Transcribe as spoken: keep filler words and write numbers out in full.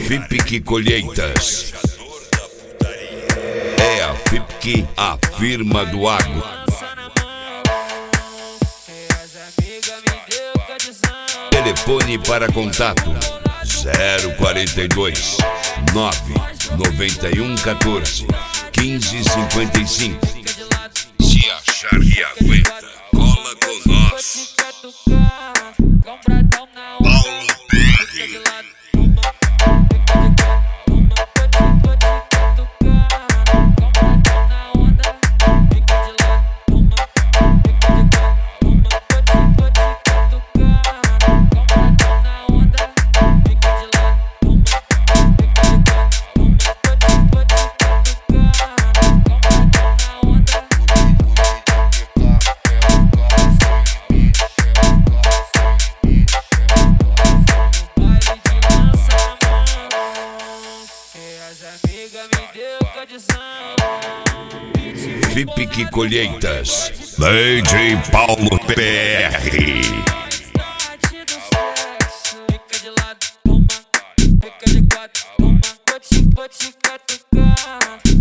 Fipic Colheitas. É a Fipic, a firma do agro. Telefone para contato zero quarenta e dois, nove noventa e um, quatorze, quinze, cinquenta e cinco. Se achar que aguenta, cola com nós. Paulo Perry. Fipic Colheitas, D J Paulo Perry. Fica de lado, toma, fica de quatro, toma, vou te, vou te catucar.